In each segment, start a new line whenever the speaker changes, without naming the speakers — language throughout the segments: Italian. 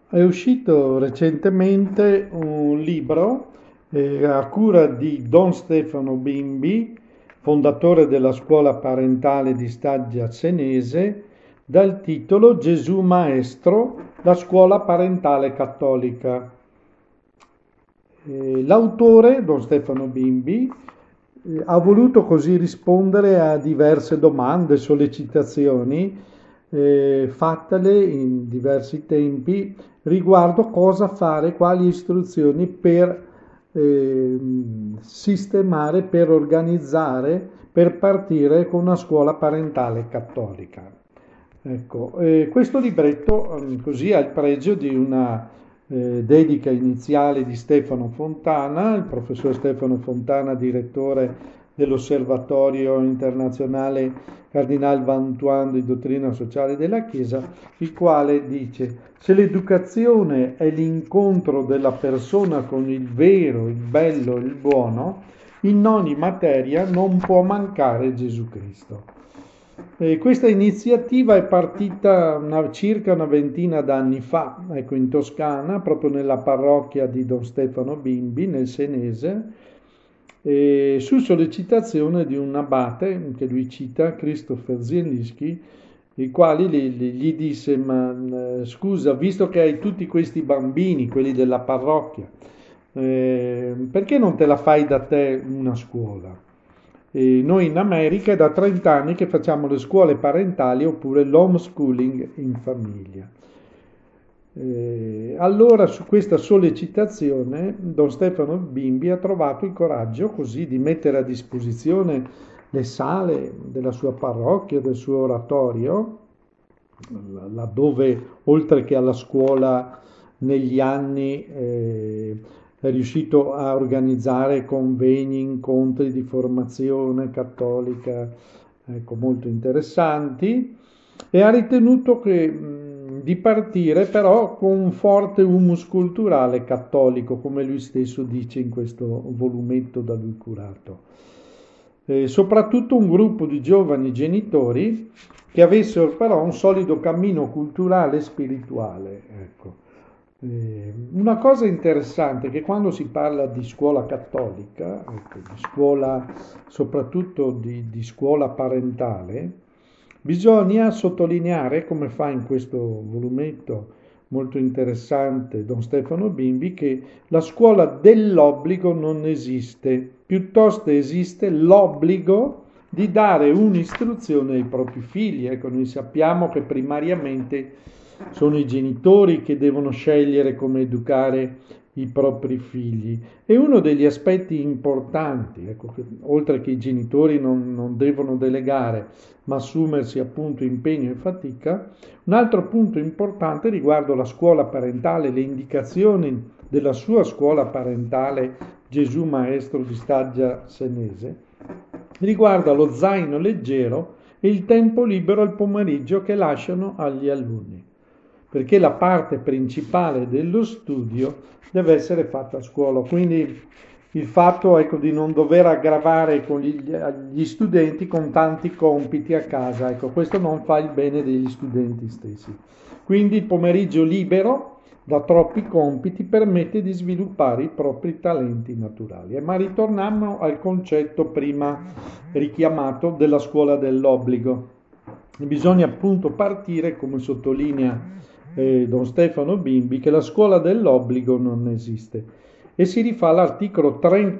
È uscito recentemente un libro a cura di Don Stefano Bimbi, fondatore della scuola parentale di Staggia Senese, dal titolo Gesù Maestro, la scuola parentale cattolica. L'autore, Don Stefano Bimbi, ha voluto così rispondere a diverse domande, sollecitazioni fattele in diversi tempi riguardo cosa fare, quali istruzioni per sistemare, per organizzare, per partire con una scuola parentale cattolica. Ecco, questo libretto così ha il pregio di una dedica iniziale di Stefano Fontana, il professor Stefano Fontana, direttore dell'Osservatorio internazionale Cardinal Vantuan di dottrina sociale della Chiesa, il quale dice: se l'educazione è l'incontro della persona con il vero, il bello, il buono, in ogni materia non può mancare Gesù Cristo. Questa iniziativa è partita circa una ventina d'anni fa, ecco, in Toscana, proprio nella parrocchia di Don Stefano Bimbi, nel Senese, su sollecitazione di un abate che lui cita, Christopher Zielinski, il quale gli disse: ma scusa, visto che hai tutti questi bambini, quelli della parrocchia, perché non te la fai da te una scuola? E noi in America è da 30 anni che facciamo le scuole parentali oppure l'homeschooling in famiglia. Allora su questa sollecitazione Don Stefano Bimbi ha trovato il coraggio così di mettere a disposizione le sale della sua parrocchia, del suo oratorio, laddove oltre che alla scuola negli anni è riuscito a organizzare convegni, incontri di formazione cattolica, ecco, molto interessanti, e ha ritenuto di partire però con un forte humus culturale cattolico, come lui stesso dice in questo volumetto da lui curato. Soprattutto un gruppo di giovani genitori che avessero però un solido cammino culturale e spirituale. Ecco. Una cosa interessante è che quando si parla di scuola cattolica, ecco, di scuola, soprattutto di scuola parentale, bisogna sottolineare, come fa in questo volumetto molto interessante Don Stefano Bimbi, che la scuola dell'obbligo non esiste, piuttosto esiste l'obbligo di dare un'istruzione ai propri figli. Ecco, noi sappiamo che primariamente sono i genitori che devono scegliere come educare i propri figli. E uno degli aspetti importanti, ecco, che, oltre che i genitori non devono delegare, ma assumersi appunto impegno e fatica, un altro punto importante riguardo la scuola parentale, le indicazioni della sua scuola parentale Gesù Maestro di Staggia Senese, riguarda lo zaino leggero e il tempo libero al pomeriggio che lasciano agli alunni, perché la parte principale dello studio deve essere fatta a scuola. Quindi il fatto, ecco, di non dover aggravare con gli studenti con tanti compiti a casa, ecco, questo non fa il bene degli studenti stessi. Quindi il pomeriggio libero da troppi compiti permette di sviluppare i propri talenti naturali. Ma ritorniamo al concetto prima richiamato della scuola dell'obbligo. Bisogna appunto partire, come sottolinea Don Stefano Bimbi, che la scuola dell'obbligo non esiste, e si rifà all'articolo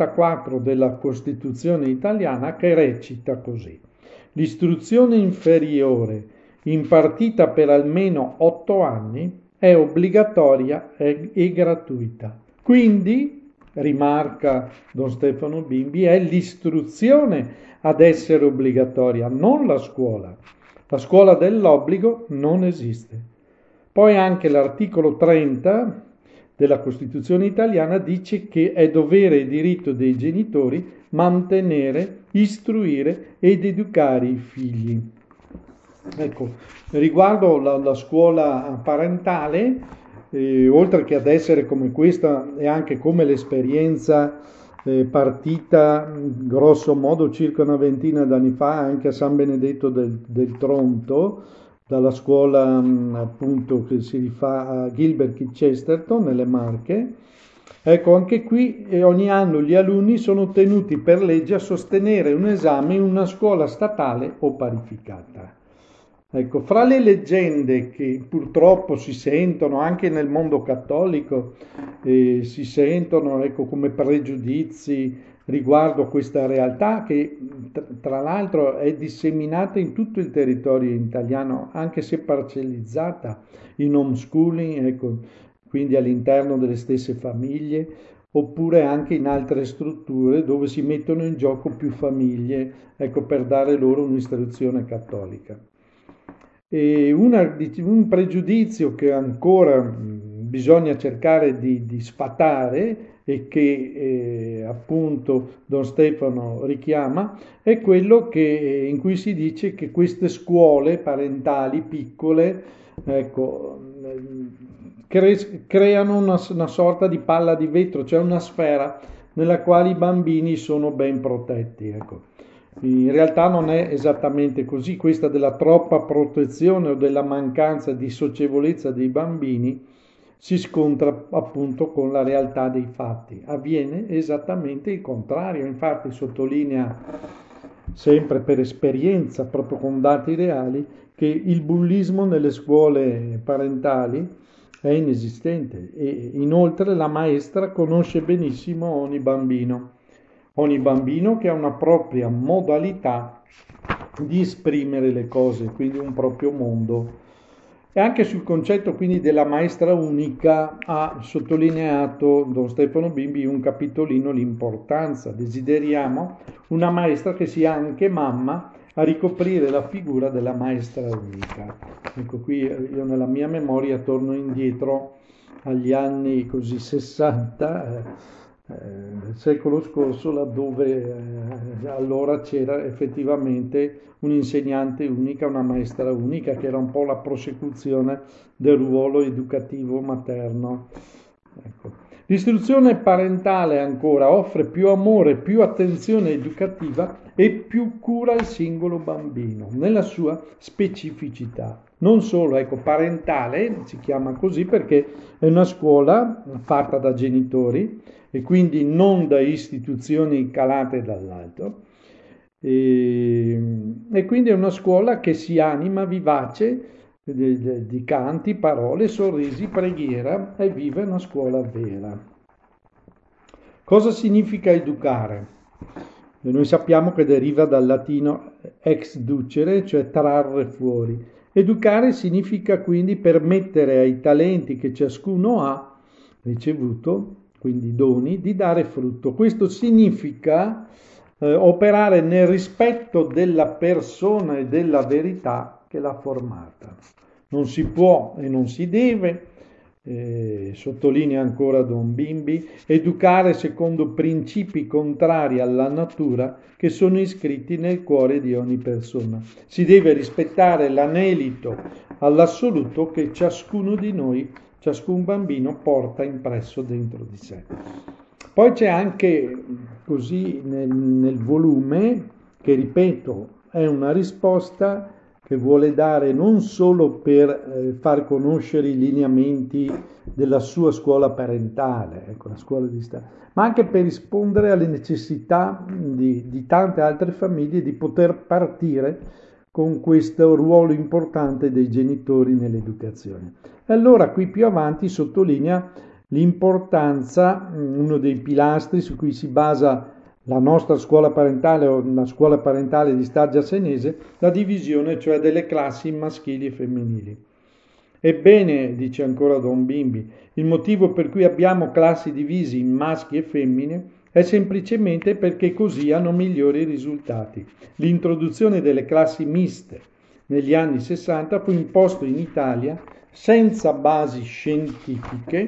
34 della Costituzione italiana, che recita così: l'istruzione inferiore impartita per almeno 8 anni è obbligatoria e gratuita. Quindi, rimarca Don Stefano Bimbi, è l'istruzione ad essere obbligatoria, non la scuola. La scuola dell'obbligo non esiste. Poi anche l'articolo 30 della Costituzione italiana dice che è dovere e diritto dei genitori mantenere, istruire ed educare i figli. Ecco, riguardo la scuola parentale, oltre che ad essere come questa, e anche come l'esperienza partita grosso modo circa una ventina d'anni fa anche a San Benedetto del Tronto, dalla scuola appunto che si rifà a Gilbert Keith Chesterton nelle Marche. Ecco, anche qui ogni anno gli alunni sono tenuti per legge a sostenere un esame in una scuola statale o parificata. Ecco, fra le leggende che purtroppo si sentono anche nel mondo cattolico, si sentono, ecco, come pregiudizi riguardo questa realtà che tra l'altro è disseminata in tutto il territorio italiano, anche se parcellizzata in homeschooling, ecco, quindi all'interno delle stesse famiglie, oppure anche in altre strutture dove si mettono in gioco più famiglie, ecco, per dare loro un'istruzione cattolica. E un pregiudizio che ancora bisogna cercare di sfatare e che appunto Don Stefano richiama è quello in cui si dice che queste scuole parentali piccole, ecco, creano una sorta di palla di vetro, cioè una sfera nella quale i bambini sono ben protetti, ecco. In realtà non è esattamente così, questa della troppa protezione o della mancanza di socievolezza dei bambini si scontra appunto con la realtà dei fatti. Avviene esattamente il contrario, infatti sottolinea sempre per esperienza, proprio con dati reali, che il bullismo nelle scuole parentali è inesistente e inoltre la maestra conosce benissimo ogni bambino che ha una propria modalità di esprimere le cose, quindi un proprio mondo. E anche sul concetto quindi della maestra unica ha sottolineato Don Stefano Bimbi un capitolino l'importanza. Desideriamo una maestra che sia anche mamma a ricoprire la figura della maestra unica. Ecco, qui io nella mia memoria torno indietro agli anni così 60 del secolo scorso, laddove allora c'era effettivamente un'insegnante unica, una maestra unica, che era un po' la prosecuzione del ruolo educativo materno. Ecco. L'istruzione parentale ancora offre più amore, più attenzione educativa e più cura al singolo bambino nella sua specificità. Non solo, ecco, parentale si chiama così perché è una scuola fatta da genitori e quindi non da istituzioni calate dall'alto. E quindi è una scuola che si anima vivace di canti, parole, sorrisi, preghiera e vive una scuola vera. Cosa significa educare? Noi sappiamo che deriva dal latino ex ducere, cioè trarre fuori. Educare significa quindi permettere ai talenti che ciascuno ha ricevuto, quindi doni, di dare frutto. Questo significa operare nel rispetto della persona e della verità che l'ha formata. Non si può e non si deve, sottolinea ancora Don Bimbi, educare secondo principi contrari alla natura che sono iscritti nel cuore di ogni persona. Si deve rispettare l'anelito all'assoluto che ciascuno di noi, ciascun bambino, porta impresso dentro di sé. Poi c'è anche così nel volume, che ripeto, è una risposta che vuole dare non solo per far conoscere i lineamenti della sua scuola parentale, ecco, la scuola di Stato, ma anche per rispondere alle necessità di tante altre famiglie di poter partire con questo ruolo importante dei genitori nell'educazione. E allora qui più avanti sottolinea l'importanza, uno dei pilastri su cui si basa la nostra scuola parentale o la scuola parentale di Staggia Senese, la divisione cioè delle classi maschili e femminili. Ebbene, dice ancora Don Bimbi, il motivo per cui abbiamo classi divisi in maschi e femmine è semplicemente perché così hanno migliori risultati. L'introduzione delle classi miste negli anni 60 fu imposto in Italia senza basi scientifiche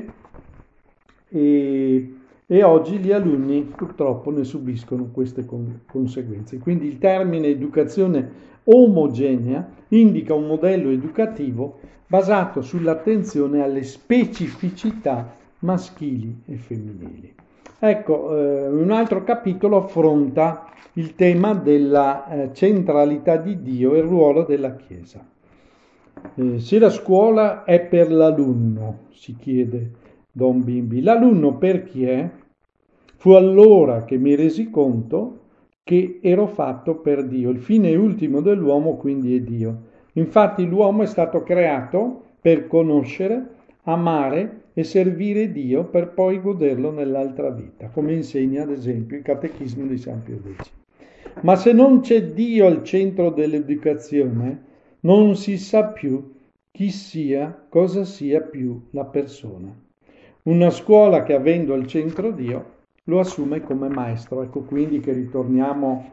e oggi gli alunni purtroppo ne subiscono queste conseguenze. Quindi il termine educazione omogenea indica un modello educativo basato sull'attenzione alle specificità maschili e femminili. Ecco, un altro capitolo affronta il tema della centralità di Dio e il ruolo della Chiesa. Se la scuola è per l'alunno, si chiede Don Bimbi, l'alunno per chi è? Fu allora che mi resi conto che ero fatto per Dio. Il fine ultimo dell'uomo quindi è Dio. Infatti l'uomo è stato creato per conoscere, amare e servire Dio per poi goderlo nell'altra vita, come insegna ad esempio il Catechismo di San Pio X. Ma se non c'è Dio al centro dell'educazione, non si sa più chi sia, cosa sia più la persona. Una scuola che avendo al centro Dio lo assume come maestro. Ecco quindi che ritorniamo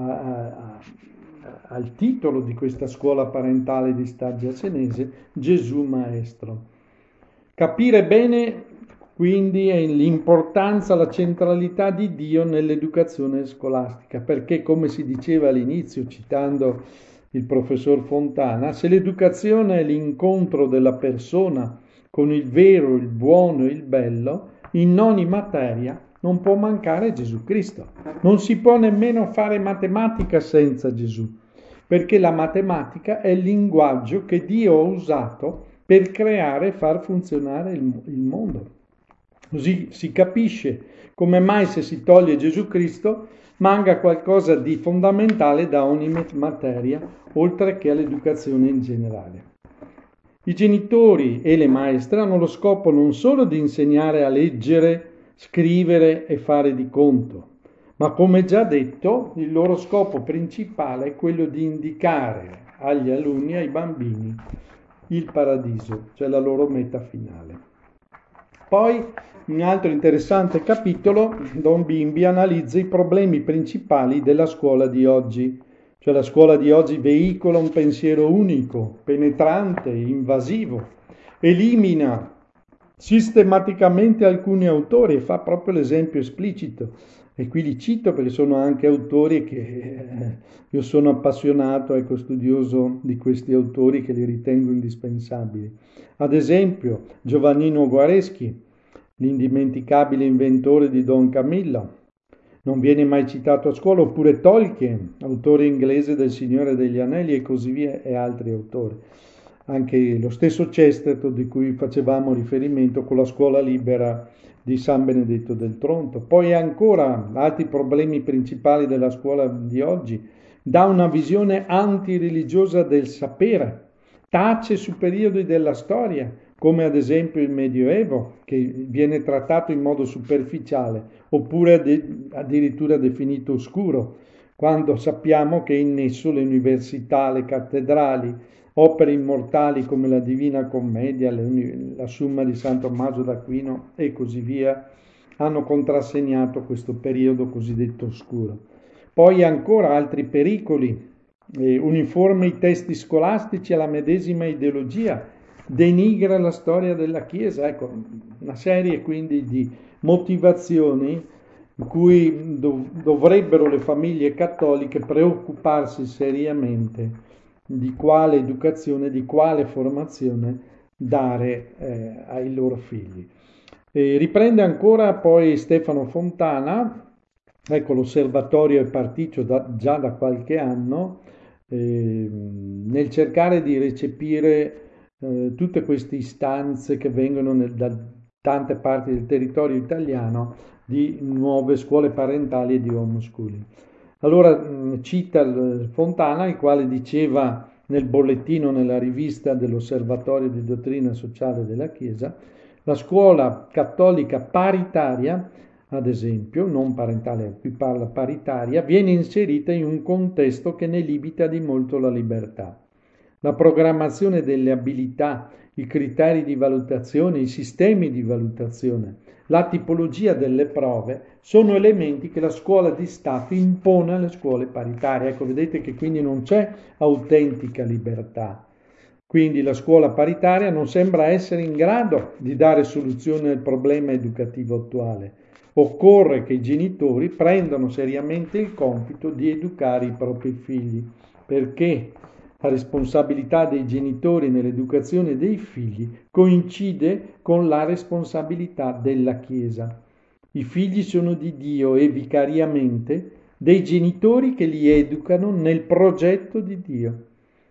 al titolo di questa scuola parentale di Staggia Senese, Gesù Maestro. Capire bene quindi è l'importanza, la centralità di Dio nell'educazione scolastica, perché come si diceva all'inizio, citando il professor Fontana, se l'educazione è l'incontro della persona con il vero, il buono e il bello, in ogni materia non può mancare Gesù Cristo. Non si può nemmeno fare matematica senza Gesù, perché la matematica è il linguaggio che Dio ha usato per creare e far funzionare il mondo. Così si capisce come mai se si toglie Gesù Cristo manca qualcosa di fondamentale da ogni materia, oltre che all'educazione in generale. I genitori e le maestre hanno lo scopo non solo di insegnare a leggere, scrivere e fare di conto, ma come già detto, il loro scopo principale è quello di indicare agli alunni, ai bambini, il paradiso, cioè la loro meta finale. Poi, un altro interessante capitolo, Don Bimbi analizza i problemi principali della scuola di oggi. Cioè la scuola di oggi veicola un pensiero unico, penetrante, invasivo, elimina sistematicamente alcuni autori e fa proprio l'esempio esplicito. E qui li cito perché sono anche autori che io sono appassionato, ecco, studioso di questi autori che li ritengo indispensabili. Ad esempio Giovannino Guareschi, l'indimenticabile inventore di Don Camillo, non viene mai citato a scuola, oppure Tolkien, autore inglese del Signore degli Anelli e così via, e altri autori. Anche lo stesso Chesterton di cui facevamo riferimento con la scuola libera di San Benedetto del Tronto. Poi ancora altri problemi principali della scuola di oggi, dà una visione antireligiosa del sapere, tace su periodi della storia, come ad esempio il Medioevo, che viene trattato in modo superficiale, oppure addirittura definito oscuro, quando sappiamo che in esso le università, le cattedrali, opere immortali come la Divina Commedia, la Summa di San Tommaso d'Aquino e così via, hanno contrassegnato questo periodo cosiddetto oscuro. Poi ancora altri pericoli, uniforme i testi scolastici alla medesima ideologia, denigra la storia della Chiesa, ecco, una serie quindi di motivazioni in cui dovrebbero le famiglie cattoliche preoccuparsi seriamente di quale educazione, di quale formazione dare ai loro figli. Riprende ancora poi Stefano Fontana, ecco l'osservatorio è partito già da qualche anno, nel cercare di recepire tutte queste istanze che vengono da tante parti del territorio italiano di nuove scuole parentali e di homeschooling. Allora cita Fontana, il quale diceva nel bollettino, nella rivista dell'Osservatorio di Dottrina Sociale della Chiesa, la scuola cattolica paritaria, ad esempio, non parentale, qui parla paritaria, viene inserita in un contesto che ne limita di molto la libertà. La programmazione delle abilità, i criteri di valutazione, i sistemi di valutazione, la tipologia delle prove sono elementi che la scuola di Stato impone alle scuole paritarie. Ecco, vedete che quindi non c'è autentica libertà. Quindi la scuola paritaria non sembra essere in grado di dare soluzione al problema educativo attuale. Occorre che i genitori prendano seriamente il compito di educare i propri figli, perché la responsabilità dei genitori nell'educazione dei figli coincide con la responsabilità della Chiesa. I figli sono di Dio e vicariamente dei genitori che li educano nel progetto di Dio.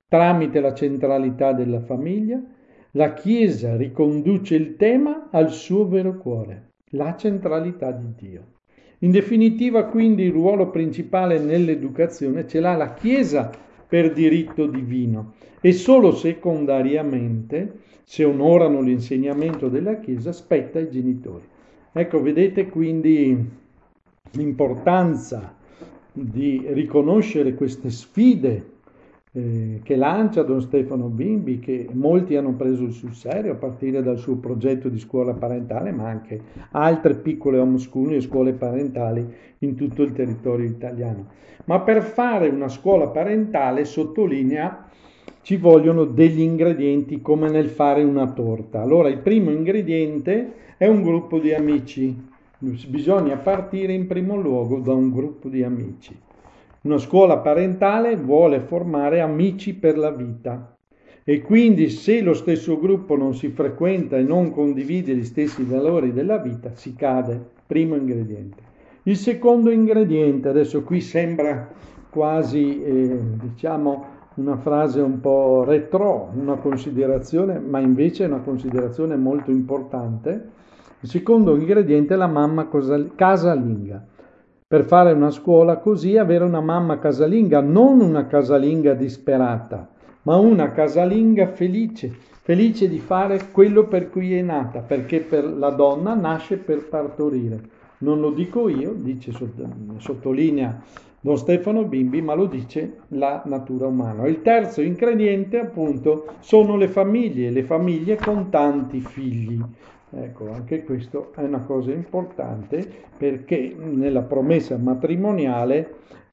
tramite la centralità della famiglia, la Chiesa riconduce il tema al suo vero cuore, la centralità di Dio. In definitiva, quindi, il ruolo principale nell'educazione ce l'ha la Chiesa per diritto divino e solo secondariamente, se onorano l'insegnamento della Chiesa, spetta ai genitori. Ecco, vedete quindi l'importanza di riconoscere queste sfide che lancia Don Stefano Bimbi, che molti hanno preso sul serio a partire dal suo progetto di scuola parentale, ma anche altre piccole homeschooling e scuole parentali in tutto il territorio italiano. Ma per fare una scuola parentale, sottolinea, ci vogliono degli ingredienti come nel fare una torta. Allora, il primo ingrediente è un gruppo di amici. Bisogna partire in primo luogo da un gruppo di amici. Una scuola parentale vuole formare amici per la vita e quindi se lo stesso gruppo non si frequenta e non condivide gli stessi valori della vita, si cade. Primo ingrediente. Il secondo ingrediente, adesso qui sembra quasi, diciamo, una frase un po' retro, una considerazione, ma invece è una considerazione molto importante. Il secondo ingrediente è la mamma casalinga. Per fare una scuola così, avere una mamma casalinga, non una casalinga disperata, ma una casalinga felice, felice di fare quello per cui è nata, perché per la donna nasce per partorire. Non lo dico io, sottolinea Don Stefano Bimbi, ma lo dice la natura umana. Il terzo ingrediente, appunto, sono le famiglie con tanti figli. Ecco, anche questo è una cosa importante perché nella promessa matrimoniale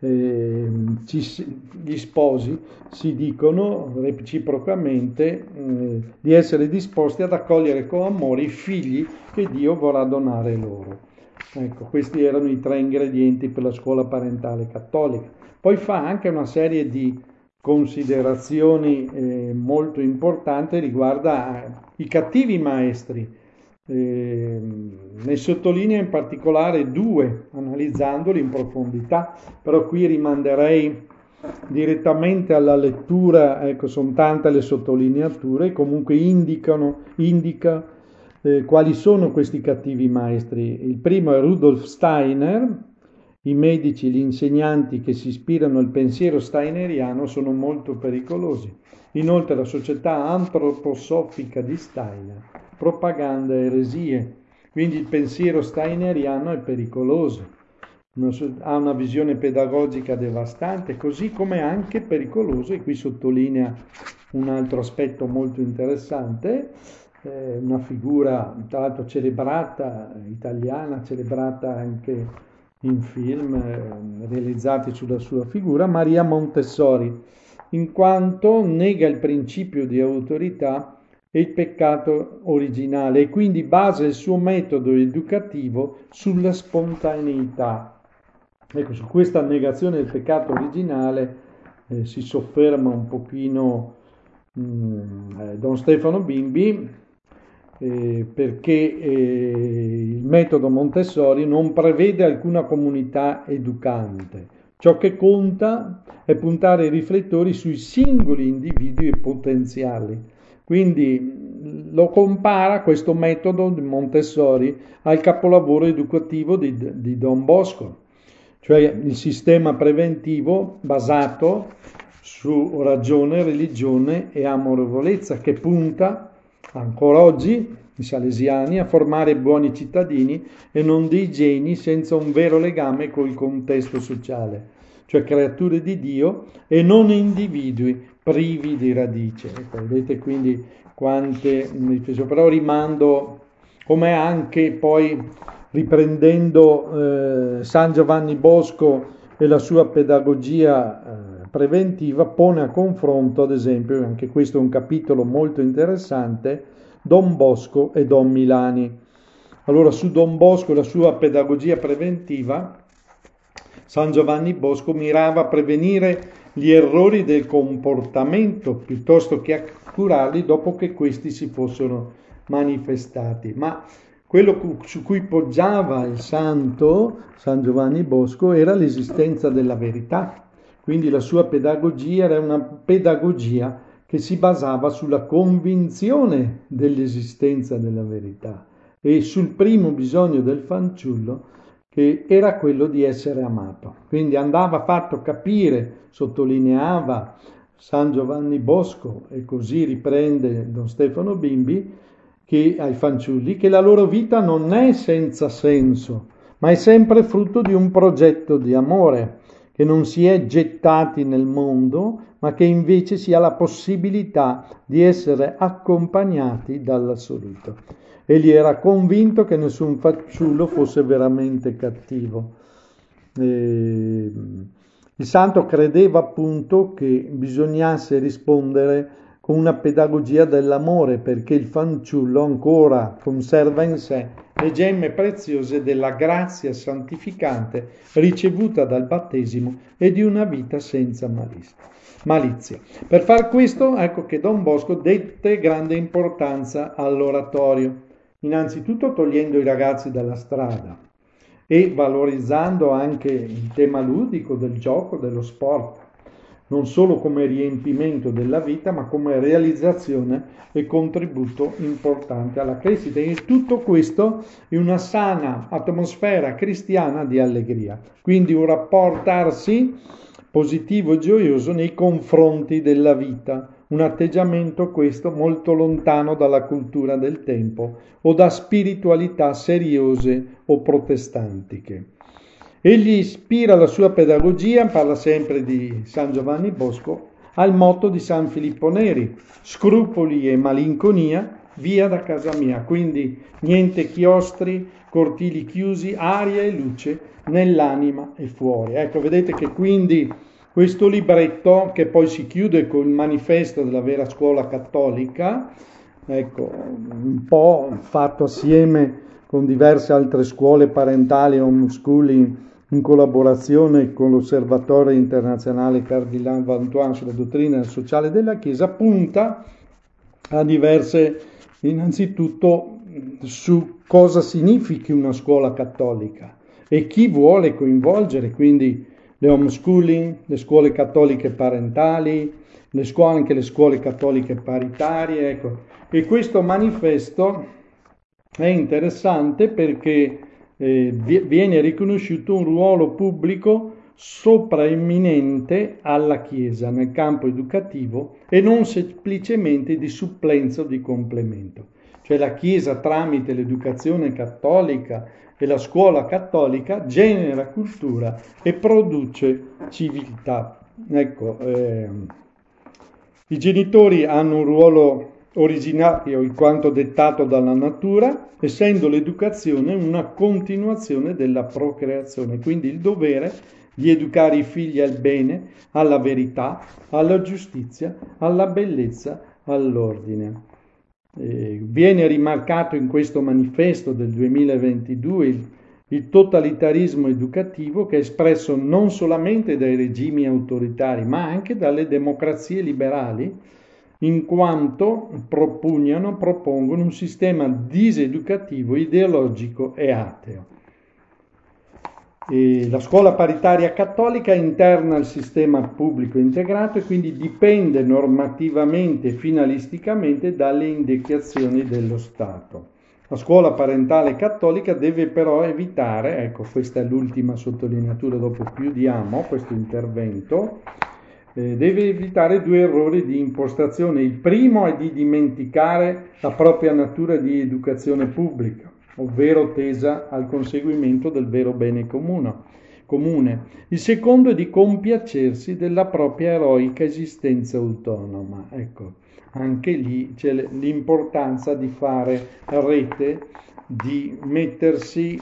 gli sposi si dicono reciprocamente di essere disposti ad accogliere con amore i figli che Dio vorrà donare loro. Ecco, questi erano i 3 ingredienti per la scuola parentale cattolica. Poi fa anche una serie di considerazioni molto importanti riguardo i cattivi maestri. Ne sottolinea in particolare 2, analizzandoli in profondità, però qui rimanderei direttamente alla lettura. Ecco, sono tante le sottolineature, comunque indica quali sono questi cattivi maestri. Il primo è Rudolf Steiner. I medici, gli insegnanti che si ispirano al pensiero steineriano sono molto pericolosi. Inoltre la società antroposofica di Steiner, propaganda e eresie. Quindi il pensiero steineriano è pericoloso, ha una visione pedagogica devastante, così come anche pericoloso, e qui sottolinea un altro aspetto molto interessante, una figura tra l'altro celebrata, italiana, celebrata anche in film realizzati sulla sua figura, Maria Montessori, in quanto nega il principio di autorità e il peccato originale e quindi basa il suo metodo educativo sulla spontaneità. Ecco, su questa negazione del peccato originale si sofferma un pochino Don Stefano Bimbi, perché il metodo Montessori non prevede alcuna comunità educante. Ciò che conta è puntare i riflettori sui singoli individui potenziali. Quindi lo compara questo metodo di Montessori al capolavoro educativo di Don Bosco, cioè il sistema preventivo basato su ragione, religione e amorevolezza, che punta ancora oggi i salesiani a formare buoni cittadini e non dei geni senza un vero legame col contesto sociale, cioè creature di Dio e non individui privi di radice. Ecco, vedete quindi quante, però rimando, come anche poi riprendendo San Giovanni Bosco e la sua pedagogia preventiva, pone a confronto, ad esempio, anche questo è un capitolo molto interessante, Don Bosco e Don Milani. Allora, su Don Bosco e la sua pedagogia preventiva, San Giovanni Bosco mirava a prevenire gli errori del comportamento piuttosto che a curarli dopo che questi si fossero manifestati. Ma quello su cui poggiava il santo San Giovanni Bosco era l'esistenza della verità. Quindi la sua pedagogia era una pedagogia che si basava sulla convinzione dell'esistenza della verità e sul primo bisogno del fanciullo, che era quello di essere amato. Quindi andava fatto capire, sottolineava San Giovanni Bosco, e così riprende Don Stefano Bimbi, che ai fanciulli, che la loro vita non è senza senso, ma è sempre frutto di un progetto di amore, che non si è gettati nel mondo, ma che invece si ha la possibilità di essere accompagnati dall'assoluto. Egli era convinto che nessun fanciullo fosse veramente cattivo. Il santo credeva appunto che bisognasse rispondere con una pedagogia dell'amore, perché il fanciullo ancora conserva in sé le gemme preziose della grazia santificante ricevuta dal battesimo e di una vita senza malizia. Per far questo, ecco che Don Bosco dette grande importanza all'oratorio, innanzitutto togliendo i ragazzi dalla strada e valorizzando anche il tema ludico del gioco, dello sport, non solo come riempimento della vita, ma come realizzazione e contributo importante alla crescita. E tutto questo in una sana atmosfera cristiana di allegria. Quindi un rapportarsi positivo e gioioso nei confronti della vita. Un atteggiamento questo molto lontano dalla cultura del tempo o da spiritualità seriose o protestantiche. Egli ispira la sua pedagogia, parla sempre di San Giovanni Bosco, al motto di San Filippo Neri: scrupoli e malinconia, via da casa mia. Quindi niente chiostri, cortili chiusi, aria e luce nell'anima e fuori. Ecco, vedete che quindi questo libretto, che poi si chiude con il manifesto della vera scuola cattolica, ecco, un po' fatto assieme con diverse altre scuole parentali, homeschooling, in collaborazione con l'Osservatorio internazionale Cardinal Vantuan sulla dottrina sociale della Chiesa, punta a diverse, innanzitutto su cosa significhi una scuola cattolica e chi vuole coinvolgere, quindi le homeschooling, le scuole cattoliche parentali, anche le scuole cattoliche paritarie, ecco. E questo manifesto è interessante perché viene riconosciuto un ruolo pubblico sopraeminente alla Chiesa nel campo educativo e non semplicemente di supplenza o di complemento. Cioè la Chiesa, tramite l'educazione cattolica e la scuola cattolica, genera cultura e produce civiltà. Ecco, i genitori hanno un ruolo originario in quanto dettato dalla natura, essendo l'educazione una continuazione della procreazione, quindi il dovere di educare i figli al bene, alla verità, alla giustizia, alla bellezza, all'ordine. Viene rimarcato in questo manifesto del 2022 il totalitarismo educativo, che è espresso non solamente dai regimi autoritari, ma anche dalle democrazie liberali, in quanto propongono un sistema diseducativo, ideologico e ateo. E la scuola paritaria cattolica è interna al sistema pubblico integrato e quindi dipende normativamente e finalisticamente dalle indicazioni dello Stato. La scuola parentale cattolica deve però evitare, ecco, questa è l'ultima sottolineatura, dopo chiudiamo questo intervento, deve evitare due errori di impostazione. Il primo è di dimenticare la propria natura di educazione pubblica, ovvero tesa al conseguimento del vero bene comune. Il secondo è di compiacersi della propria eroica esistenza autonoma. Ecco, anche lì c'è l'importanza di fare rete, di mettersi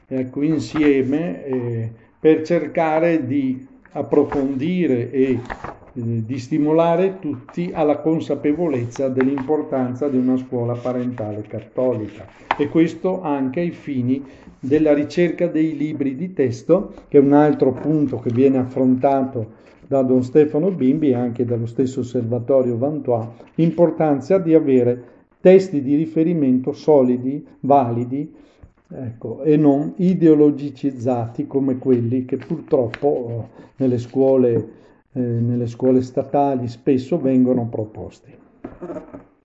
insieme per cercare di approfondire e di stimolare tutti alla consapevolezza dell'importanza di una scuola parentale cattolica, e questo anche ai fini della ricerca dei libri di testo, che è un altro punto che viene affrontato da Don Stefano Bimbi e anche dallo stesso Osservatorio Vantuan, l'importanza di avere testi di riferimento solidi, validi, ecco, e non ideologicizzati come quelli che purtroppo nelle scuole statali spesso vengono proposti.